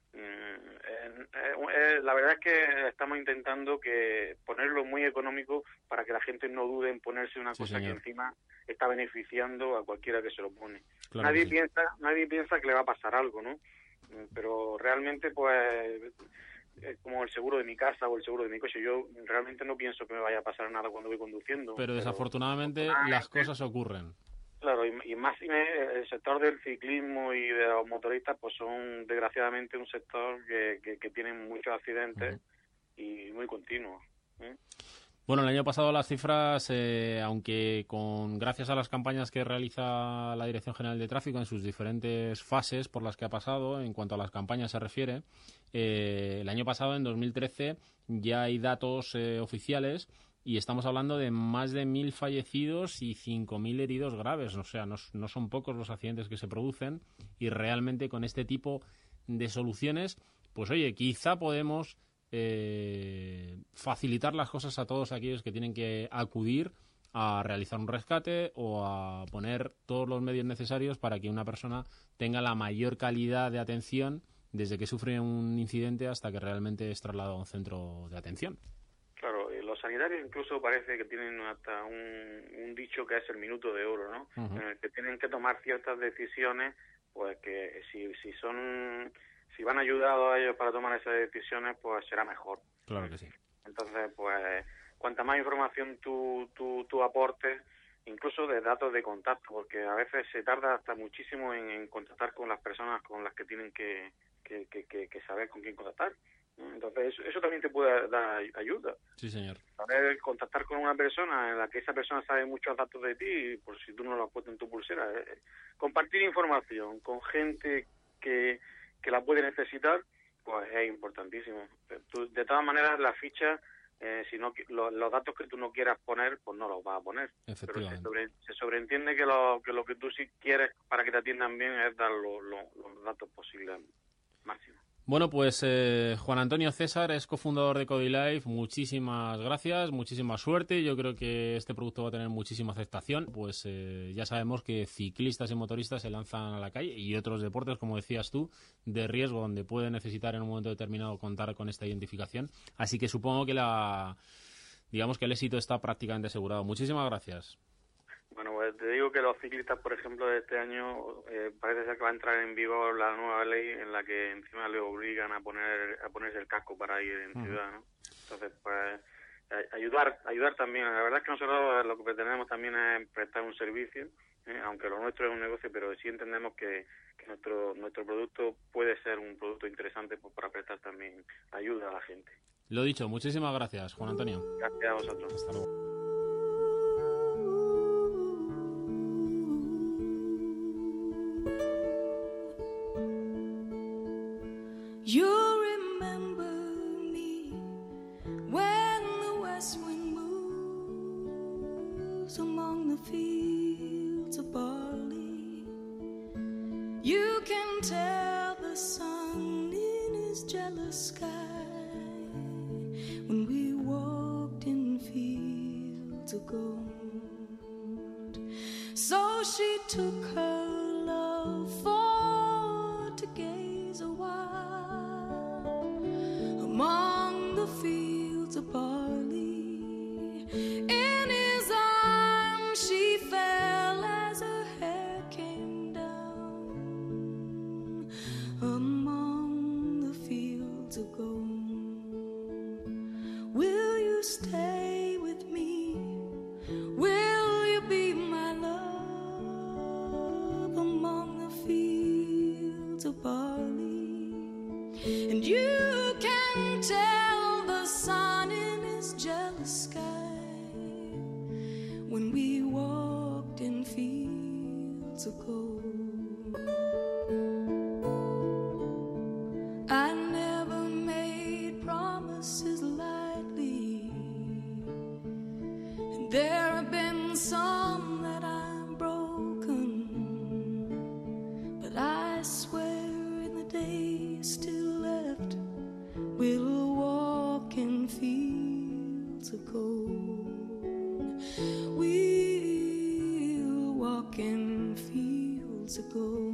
La verdad es que estamos intentando ponerlo muy económico para que la gente no dude en ponerse una cosa que encima está beneficiando a cualquiera que se lo pone. Claro, nadie piensa que le va a pasar algo, ¿no? Pero realmente pues es como el seguro de mi casa o el seguro de mi coche. Yo realmente no pienso que me vaya a pasar nada cuando voy conduciendo. Pero desafortunadamente las cosas ocurren. Claro, y más el sector del ciclismo y de los motoristas pues son desgraciadamente un sector que tienen muchos accidentes y muy continuos. Bueno, el año pasado las cifras, aunque gracias a las campañas que realiza la Dirección General de Tráfico en sus diferentes fases por las que ha pasado, en cuanto a las campañas se refiere, el año pasado, en 2013, ya hay datos oficiales y estamos hablando de más de 1.000 fallecidos y 5.000 heridos graves. O sea, no son pocos los accidentes que se producen y realmente con este tipo de soluciones, pues oye, quizá podemos facilitar las cosas a todos aquellos que tienen que acudir a realizar un rescate o a poner todos los medios necesarios para que una persona tenga la mayor calidad de atención desde que sufre un incidente hasta que realmente es trasladado a un centro de atención. Claro, los sanitarios incluso parece que tienen hasta un dicho que es el minuto de oro, ¿no? En el que tienen que tomar ciertas decisiones, pues que si van ayudados a ellos para tomar esas decisiones, pues será mejor. Claro que sí. Entonces, pues, cuanta más información tú aportes, incluso de datos de contacto, porque a veces se tarda hasta muchísimo en contactar con las personas con las que tienen que saber con quién contactar. Entonces, eso también te puede dar ayuda. Sí, señor. Saber contactar con una persona en la que esa persona sabe muchos datos de ti, por si tú no lo has puesto en tu pulsera. Compartir información con gente que la puede necesitar, pues es importantísimo. De todas maneras, la ficha, los datos que tú no quieras poner, pues no los vas a poner. Pero se sobreentiende que lo que tú sí quieres para que te atiendan bien es dar los datos posibles máximo. Bueno, pues Juan Antonio César es cofundador de Codilife. Muchísimas gracias, muchísima suerte. Yo creo que este producto va a tener muchísima aceptación. Pues ya sabemos que ciclistas y motoristas se lanzan a la calle y otros deportes, como decías tú, de riesgo, donde puede necesitar en un momento determinado contar con esta identificación. Así que supongo que digamos que el éxito está prácticamente asegurado. Muchísimas gracias. Bueno, pues te digo que los ciclistas, por ejemplo, de este año parece ser que va a entrar en vigor la nueva ley en la que encima le obligan a ponerse el casco para ir en ciudad, ¿no? Entonces, pues ayudar también. La verdad es que nosotros lo que pretendemos también es prestar un servicio, aunque lo nuestro es un negocio, pero sí entendemos que nuestro producto puede ser un producto interesante pues, para prestar también ayuda a la gente. Lo dicho, muchísimas gracias, Juan Antonio. Gracias a vosotros. Hasta luego. You remember me when the west wind moves among the fields of barley. You can tell the sun in his jealous sky when we walked in fields of gold. So she took her love for to gaze a while among the fields of barley. In his arms she fell as her hair came down among the fields of gold. Will you stay with me? Will you be my love among the fields of barley? And you can tell the sun in his jealous sky when we walked in fields of gold. I never made promises lightly, and there have been some that I've broken, but I swear in the days still left we'll walk in fields of gold. We'll walk in fields of gold.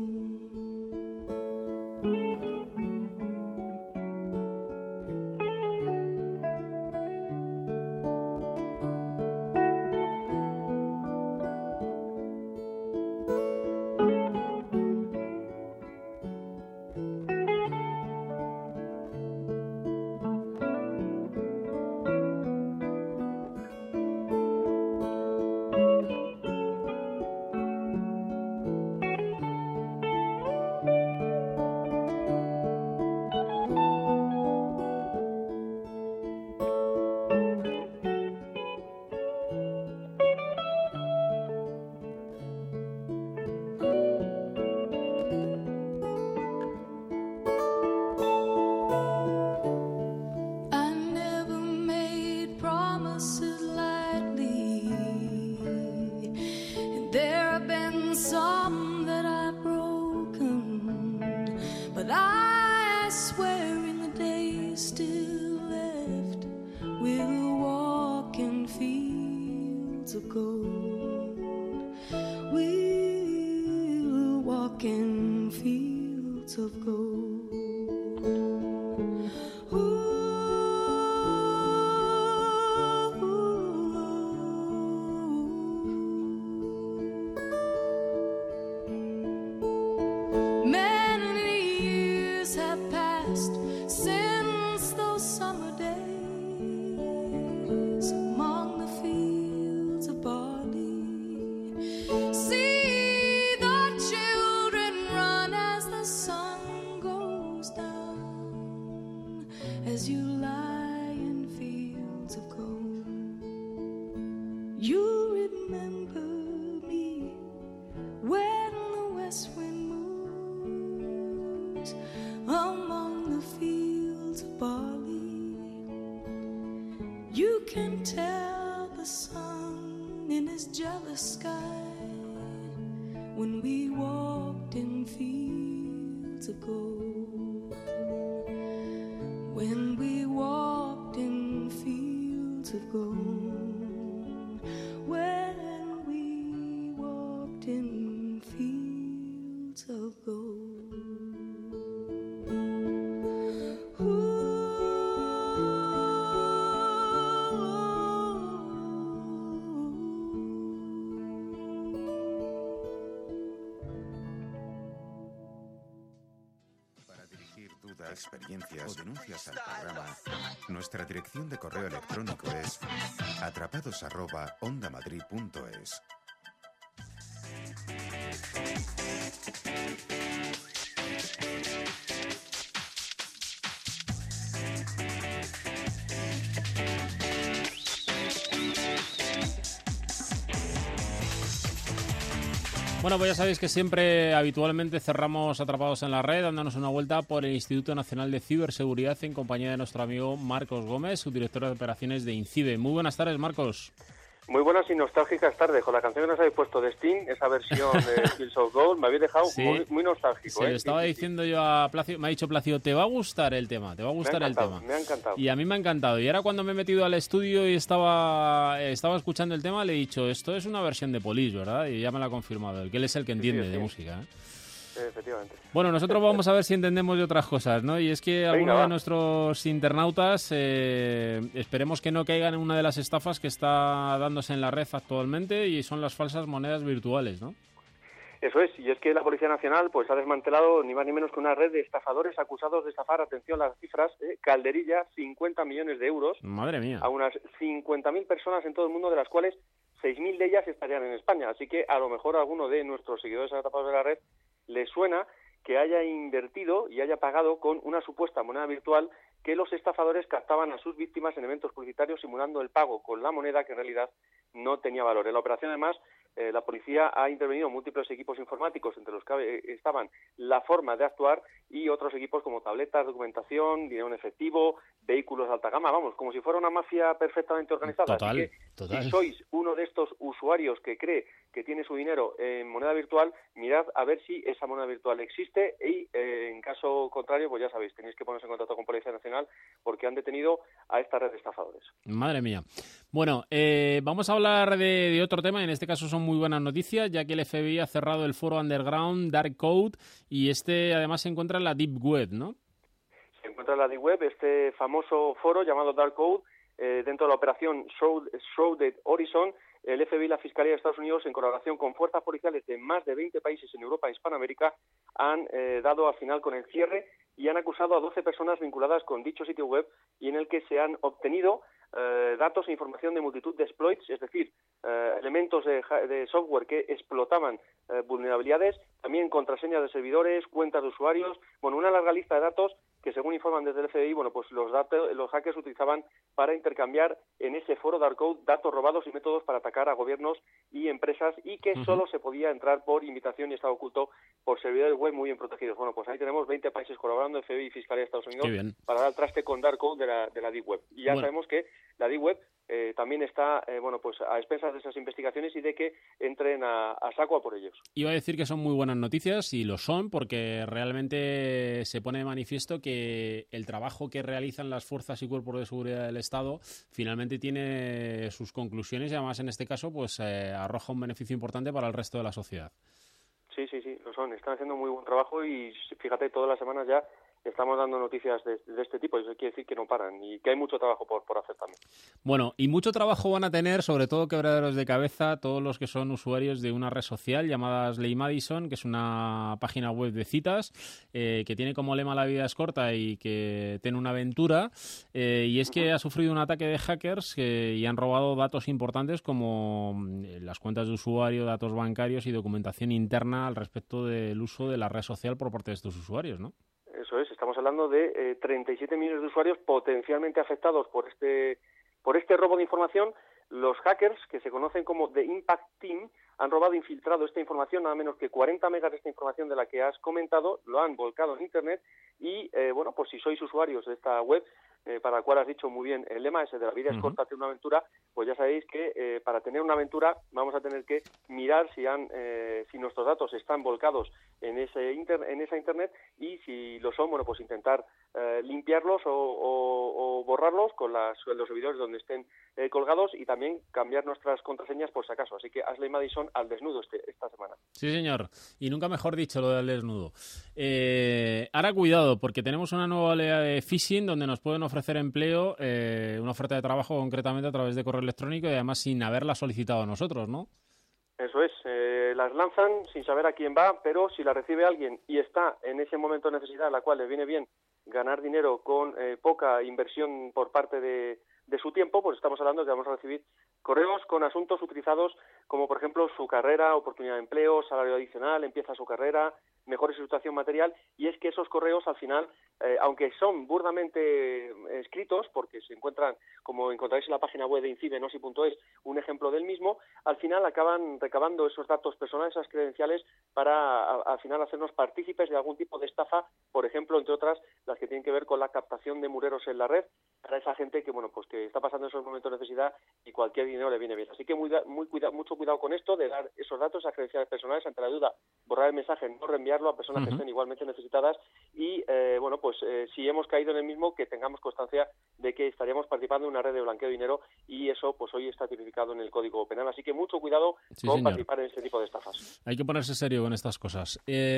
When we walked in fields of gold. when we walked in fields of gold, when we walked in fields of gold. Experiencias o denuncias al programa, nuestra dirección de correo electrónico es atrapados@ondamadrid.es. Bueno, pues ya sabéis que siempre habitualmente cerramos Atrapados en la Red dándonos una vuelta por el Instituto Nacional de Ciberseguridad en compañía de nuestro amigo Marcos Gómez, subdirector de operaciones de INCIBE. Muy buenas tardes, Marcos. Muy buenas y nostálgicas tardes. Con la canción que nos habéis puesto de Sting, esa versión de Fields of Gold, me habéis dejado muy nostálgico. Se lo estaba diciendo yo a Plácido, me ha dicho Plácido, te va a gustar el tema, te va a gustar el tema. Me ha encantado. Y a mí me ha encantado. Y ahora cuando me he metido al estudio y estaba escuchando el tema, le he dicho, esto es una versión de Police, ¿verdad? Y ya me lo ha confirmado, que él es el que entiende de música, ¿eh? Efectivamente. Bueno, nosotros vamos a ver si entendemos de otras cosas, ¿no? Y es que algunos de nuestros internautas esperemos que no caigan en una de las estafas que está dándose en la red actualmente, y son las falsas monedas virtuales, ¿no? Eso es, y es que la Policía Nacional pues ha desmantelado ni más ni menos que una red de estafadores acusados de estafar, atención las cifras, Calderilla, 50 millones de euros. Madre mía. A unas 50.000 personas en todo el mundo, de las cuales 6.000 de ellas estarían en España. Así que a lo mejor a alguno de nuestros seguidores atrapados de la red le suena que haya invertido y haya pagado con una supuesta moneda virtual que los estafadores captaban a sus víctimas en eventos publicitarios simulando el pago con la moneda que en realidad no tenía valor. En la operación, además, la policía ha intervenido múltiples equipos informáticos, entre los que estaban la forma de actuar y otros equipos como tabletas, documentación, dinero en efectivo, vehículos de alta gama, vamos, como si fuera una mafia perfectamente organizada. Total, Así que, si sois uno de estos usuarios que cree que tiene su dinero en moneda virtual, mirad a ver si esa moneda virtual existe y, en caso contrario, pues ya sabéis, tenéis que poneros en contacto con Policía Nacional porque han detenido a esta red de estafadores. Madre mía. Bueno, vamos a hablar de otro tema, en este caso son muy buenas noticias, ya que el FBI ha cerrado el foro underground Dark Code y además se encuentra en la Deep Web, ¿no? Se encuentra en la Deep Web, este famoso foro llamado Dark Code, dentro de la operación Shrouded Horizon. El FBI y la Fiscalía de Estados Unidos, en colaboración con fuerzas policiales de más de 20 países en Europa y Hispanoamérica, han dado al final con el cierre y han acusado a 12 personas vinculadas con dicho sitio web, y en el que se han obtenido datos e información de multitud de exploits, es decir, elementos de software que explotaban vulnerabilidades, también contraseñas de servidores, cuentas de usuarios, bueno, una larga lista de datos que, según informan desde el FBI, bueno, pues los hackers utilizaban para intercambiar en ese foro Dark Code datos robados y métodos para atacar a gobiernos y empresas, y que solo se podía entrar por invitación y estaba oculto por servidores web muy bien protegidos. Bueno, pues ahí tenemos 20 países colaborando, FBI y Fiscalía de Estados Unidos, para dar al traste con Dark Code de la Deep Web. Y ya sabemos que la Deep Web también está pues a expensas de esas investigaciones y de que entren a saco a por ellos. Iba a decir que son muy buenas noticias, y lo son, porque realmente se pone de manifiesto que el trabajo que realizan las fuerzas y cuerpos de seguridad del Estado finalmente tiene sus conclusiones, y además en este caso pues arroja un beneficio importante para el resto de la sociedad. Sí, lo son. Están haciendo muy buen trabajo y fíjate, todas las semanas ya estamos dando noticias de este tipo, y eso quiere decir que no paran y que hay mucho trabajo por hacer también. Bueno, y mucho trabajo van a tener, sobre todo quebraderos de cabeza, todos los que son usuarios de una red social llamada Slay Madison, que es una página web de citas, que tiene como lema "la vida es corta" y que tiene una aventura, y es que ha sufrido un ataque de hackers y han robado datos importantes como las cuentas de usuario, datos bancarios y documentación interna al respecto del uso de la red social por parte de estos usuarios, ¿no? Eso es, estamos hablando de 37 millones de usuarios potencialmente afectados por este robo de información. Los hackers, que se conocen como The Impact Team, han robado, infiltrado esta información, nada menos que 40 megas de esta información de la que has comentado, lo han volcado en Internet y, bueno, pues si sois usuarios de esta web, para la cual has dicho muy bien el lema ese de la vida es corta, hacer una aventura, pues ya sabéis que para tener una aventura vamos a tener que mirar si nuestros datos están volcados en esa Internet y si lo son, bueno, pues intentar limpiarlos o borrarlos con los servidores donde estén colgados y también cambiar nuestras contraseñas por si acaso. Así que Ashley Madison al desnudo esta semana. Sí, señor. Y nunca mejor dicho lo del desnudo. Ahora cuidado, porque tenemos una nueva oleada de phishing donde nos pueden ofrecer empleo, una oferta de trabajo concretamente a través de correo electrónico y además sin haberla solicitado nosotros, ¿no? Eso es, las lanzan sin saber a quién va, pero si la recibe alguien y está en ese momento de necesidad, a la cual le viene bien ganar dinero con poca inversión por parte de su tiempo, pues estamos hablando de que vamos a recibir correos con asuntos utilizados como, por ejemplo, su carrera, oportunidad de empleo, salario adicional, empieza su carrera, mejor situación material, y es que esos correos al final, aunque son burdamente escritos, porque se encuentran, como encontraréis en la página web de incibenosi.es, un ejemplo del mismo, al final acaban recabando esos datos personales, esas credenciales, para al final hacernos partícipes de algún tipo de estafa, por ejemplo, entre otras, las que tienen que ver con la captación de mureros en la red, para esa gente que, bueno, pues que está pasando esos momentos de necesidad y cualquier dinero le viene bien. Así que mucho cuidado con esto, de dar esos datos, esas credenciales personales, ante la duda, borrar el mensaje, no reenviarlo a personas que estén igualmente necesitadas y, bueno, pues si hemos caído en el mismo, que tengamos constancia de que estaríamos participando en una red de blanqueo de dinero y eso, pues hoy está tipificado en el Código Penal. Así que mucho cuidado con participar en este tipo de estafas. Hay que ponerse serio con estas cosas.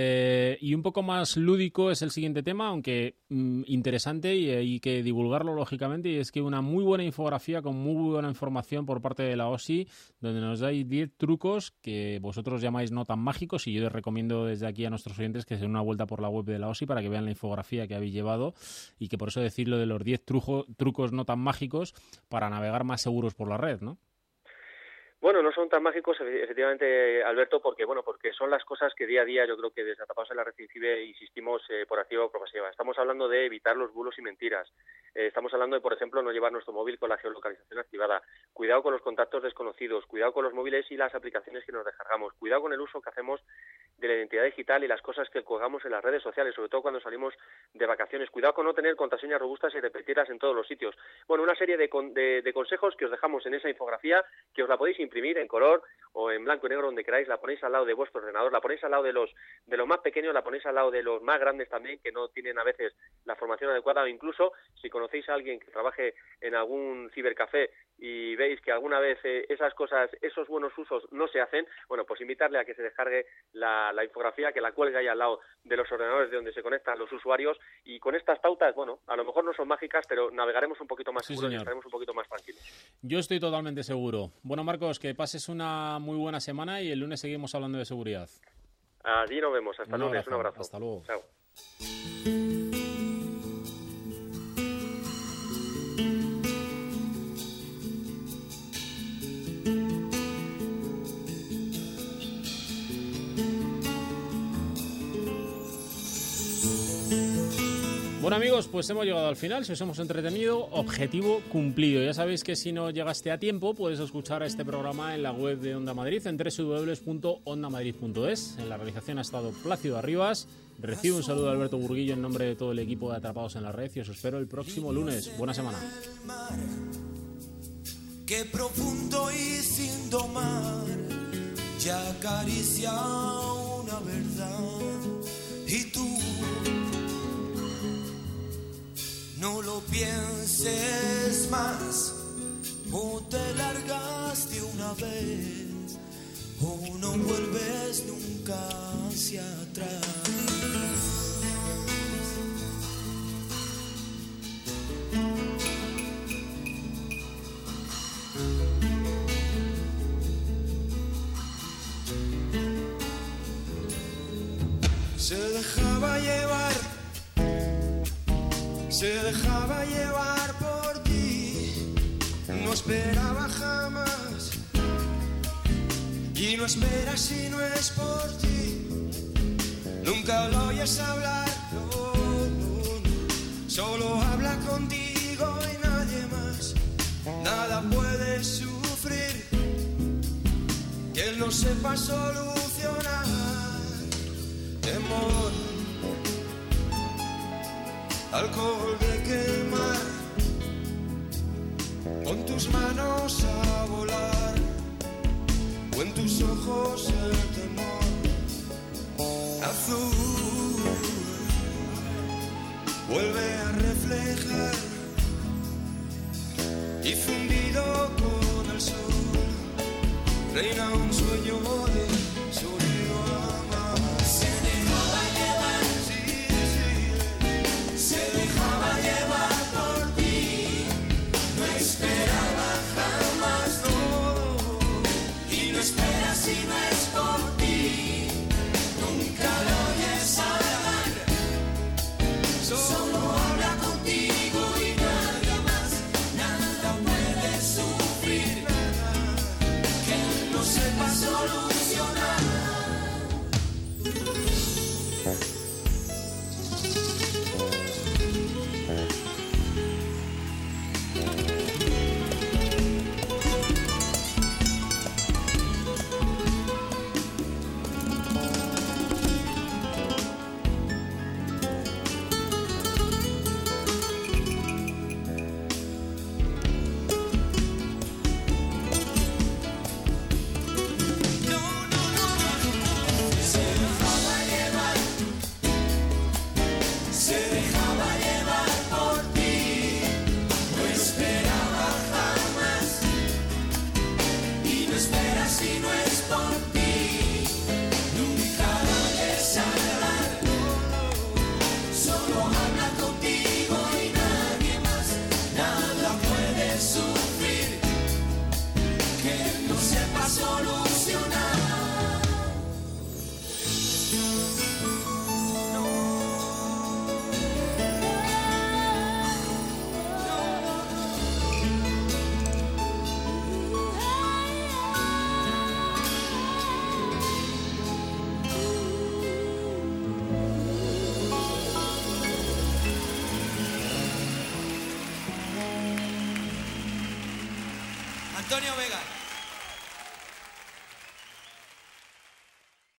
Y un poco más lúdico es el siguiente tema, aunque interesante y hay que divulgarlo lógicamente, y es que una muy buena infografía con muy buena información por parte de la OSI, donde nos dais 10 trucos que vosotros llamáis no tan mágicos, y yo les recomiendo desde aquí a nuestros oyentes que se den una vuelta por la web de la OSI para que vean la infografía que habéis llevado, y que por eso decirlo de los 10 trucos no tan mágicos para navegar más seguros por la red, ¿no? Bueno, no son tan mágicos, efectivamente, Alberto, porque son las cosas que día a día yo creo que desde Atrapados en la Red Incibe insistimos por activa o por pasiva. Estamos hablando de evitar los bulos y mentiras. Estamos hablando de, por ejemplo, no llevar nuestro móvil con la geolocalización activada. Cuidado con los contactos desconocidos. Cuidado con los móviles y las aplicaciones que nos descargamos. Cuidado con el uso que hacemos de la identidad digital y las cosas que colgamos en las redes sociales, sobre todo cuando salimos de vacaciones. Cuidado con no tener contraseñas robustas y repetirlas en todos los sitios. Bueno, una serie de consejos que os dejamos en esa infografía, que os la podéis imprimir en color o en blanco y negro, donde queráis, la ponéis al lado de vuestro ordenador, la ponéis al lado de los más pequeños, la ponéis al lado de los más grandes también, que no tienen a veces la formación adecuada, o incluso si conocéis a alguien que trabaje en algún cibercafé y veis que alguna vez esas cosas, esos buenos usos no se hacen, bueno, pues invitarle a que se descargue la infografía, que la cuelgue ahí al lado de los ordenadores de donde se conectan los usuarios, y con estas pautas, bueno, a lo mejor no son mágicas, pero navegaremos un poquito más seguros y estaremos un poquito más tranquilos. Yo estoy totalmente seguro. Bueno, Marcos, que pases una muy buena semana y el lunes seguimos hablando de seguridad. Allí nos vemos. Hasta el lunes. Un abrazo. Hasta luego. Chao. Bueno, amigos, pues hemos llegado al final. Si os hemos entretenido, objetivo cumplido. Ya sabéis que si no llegaste a tiempo, puedes escuchar este programa en la web de Onda Madrid, en www.ondamadrid.es. En la realización ha estado Plácido Arribas. Recibo un saludo de Alberto Burguillo en nombre de todo el equipo de Atrapados en la Red y os espero el próximo lunes. Buena semana. Qué profundo y sin domar, ya acaricia una verdad. Y tú no lo pienses más, o te largas de una vez, o no vuelves nunca hacia atrás. Se dejaba llevar por ti, no esperaba jamás, y no esperas si no es por ti. Nunca lo oyes hablar, no, solo habla contigo y nadie más. Nada puede sufrir, que él no no sepa solucionar. Temor, alcohol de quemar, pon tus manos a volar, o en tus ojos el temor. Azul, vuelve a reflejar, y fundido con el sol, reina un sueño de